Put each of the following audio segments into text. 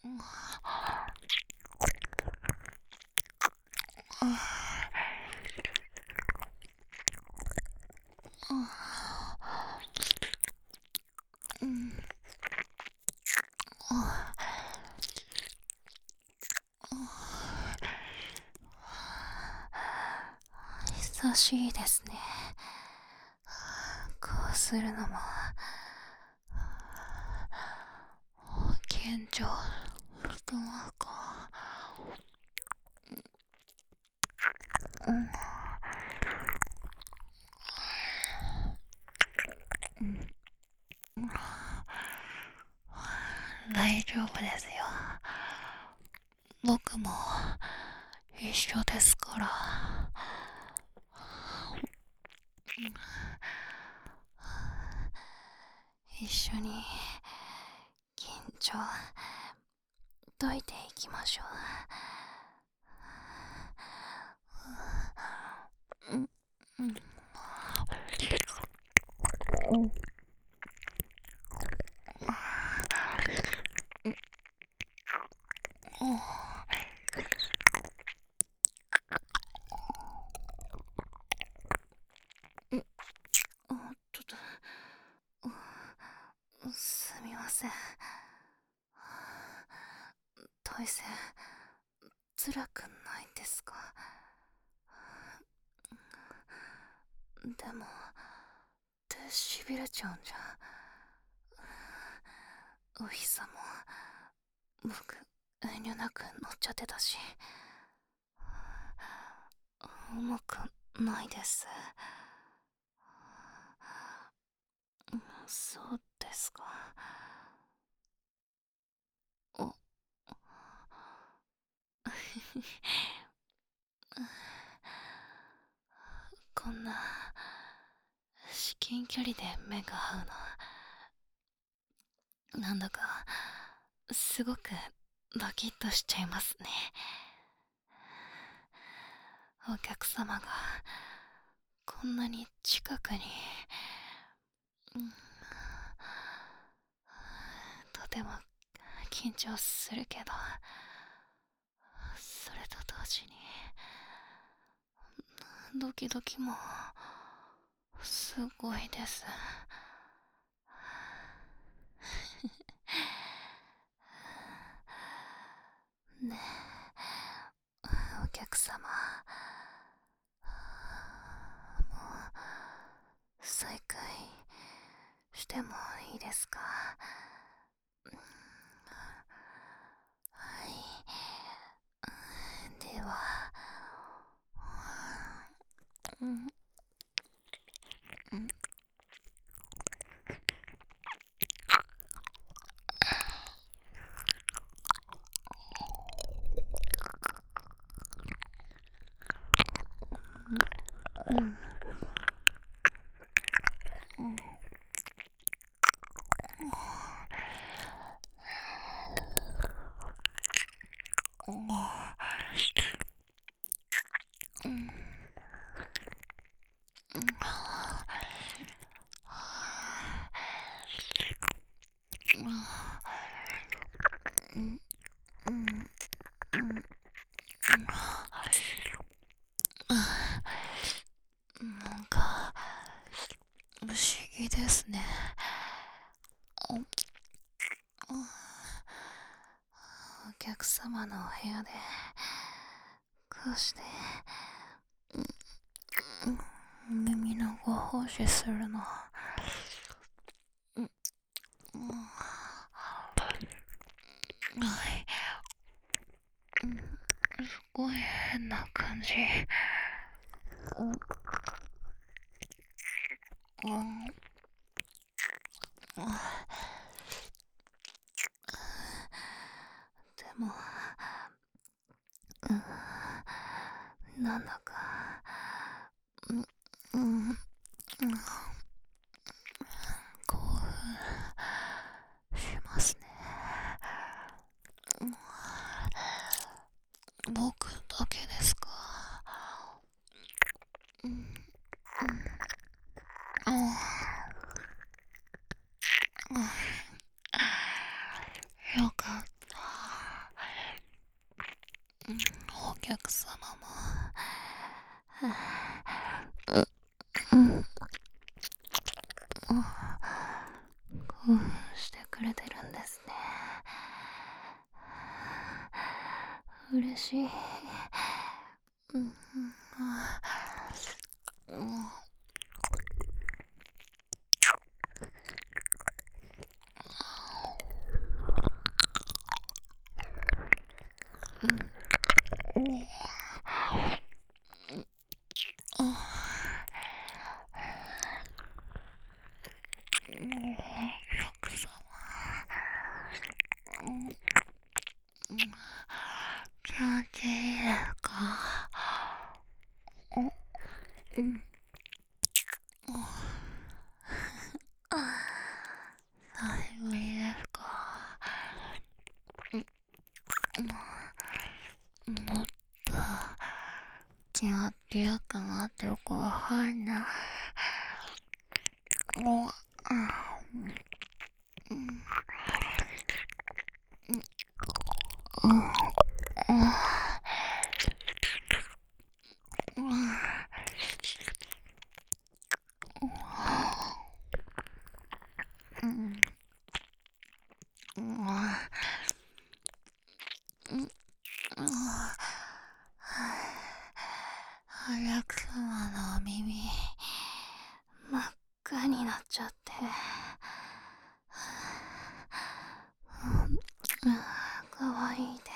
久しいですね。こうするのも緊張してますか？大丈夫ですよ。僕も一緒ですから。一緒に緊張解いていきましょう。すみません。大勢辛くないですか？でも手しびれちゃうんじゃ。お日さも僕遠慮なく乗っちゃってたし。重くないです。そうですか。おこんな至近距離で目が合うのなんだかすごくドキッとしちゃいますね。お客様がこんなに近くに、とても緊張するけど、それと同時にドキドキもすごいです。ねえ、お客様、もう再開してもいいですか？はい、では、うん、なんか不思議ですね。お客様のお部屋でこうして耳のご奉仕するの、はい、すごい変な感じ。でも、なんだか、うん、興奮しますね。僕だけですか？よかった。 してくれてるんですね。嬉しい。うん、気持ちいいですか？うん。寒いですか？もっと気持ちよくなってご飯な。早く様のお耳真っ赤になっちゃって、かわいいです。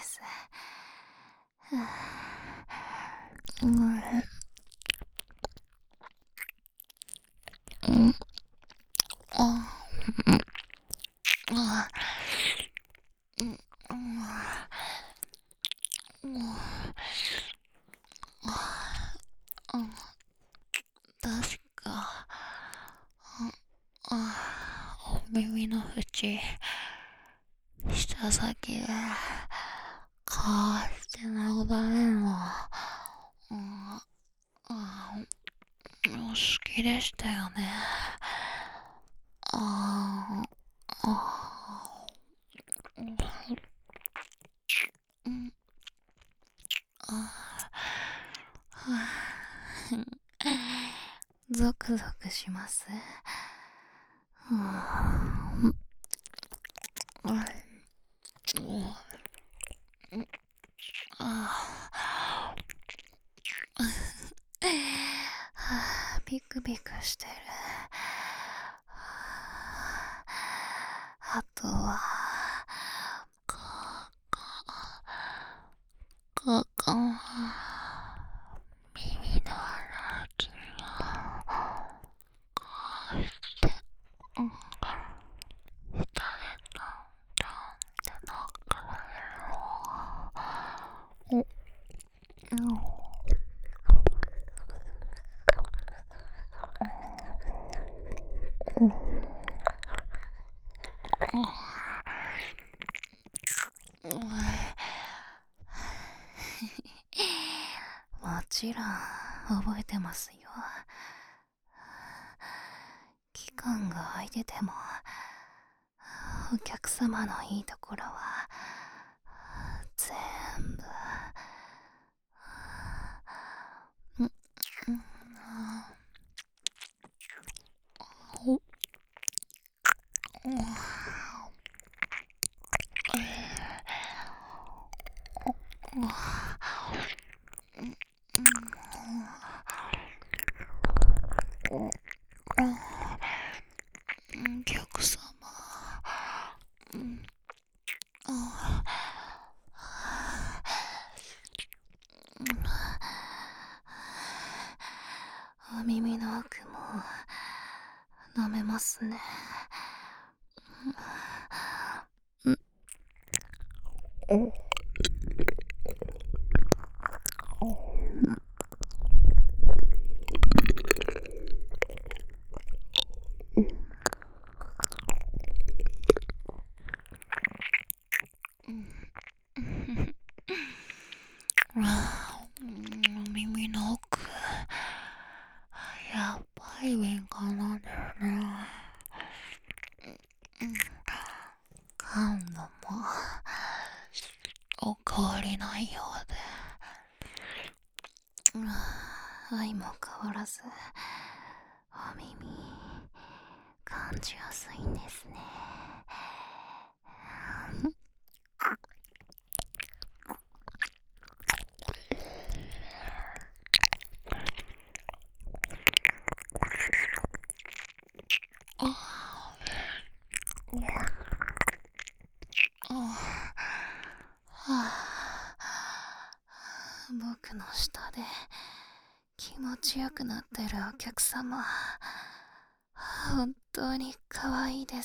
確かお耳の縁、舌先でかして眺めるの、好きでしたよね。ああ、うん、ゾクゾクします。ピクピクしてる。あとは耳の穴気がして、下でトントンって鳴くの。もちろん覚えてますよ。期間が空いててもお客様のいいところは全部、お客様、お耳の奥も舐めますね。お耳の奥、やっぱり敏感なんですね。感度もお変わりないようで、愛も変わらずお耳感じやすいんですね。 僕の下で気持ちよくなってるお客様、本当に可愛いです。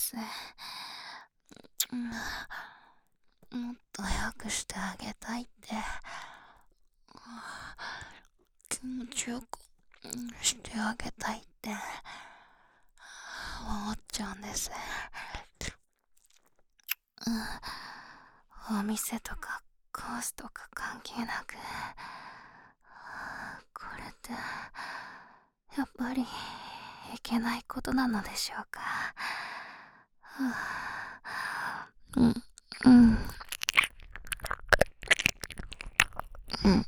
もっと良くしてあげたいって気持ちよくしてあげたいって思っちゃうんです。お店とかコースとか関係なく、これってやっぱりいけないことなのでしょうか。うんうんうん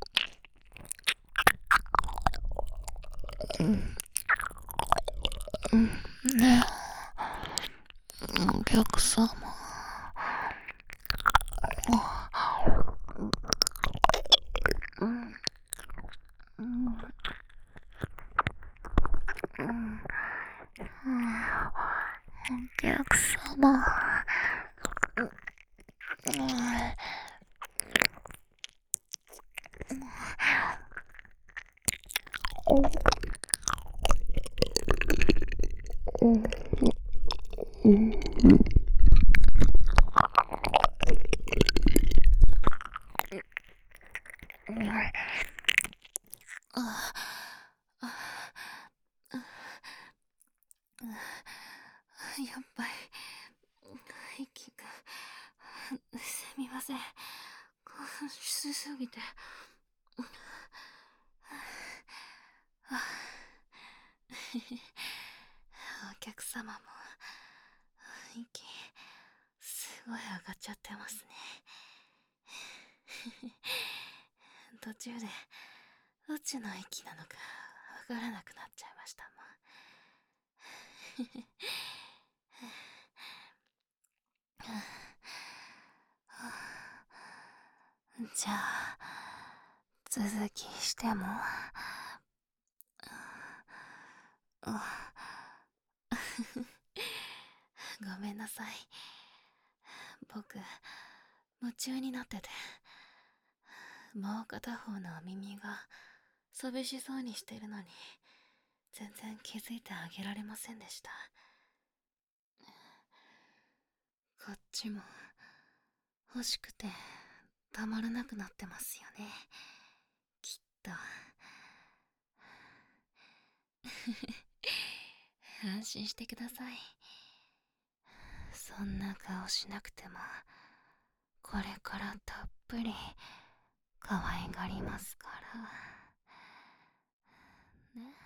うんねえ、お客様。うんうんうんお客様。やっぱり息がすみません、興奮しすぎて。お客様も息すごい上がっちゃってますね。途中でどっちの息なのかわからなくなっちゃいましたもん。じゃあ続きしても。ごめんなさい、僕夢中になってて、もう片方のお耳が寂しそうにしてるのに全然気づいてあげられませんでした。こっちも欲しくてたまらなくなってますよね、きっと。安心してください、そんな顔しなくてもこれからたっぷり可愛がりますからね。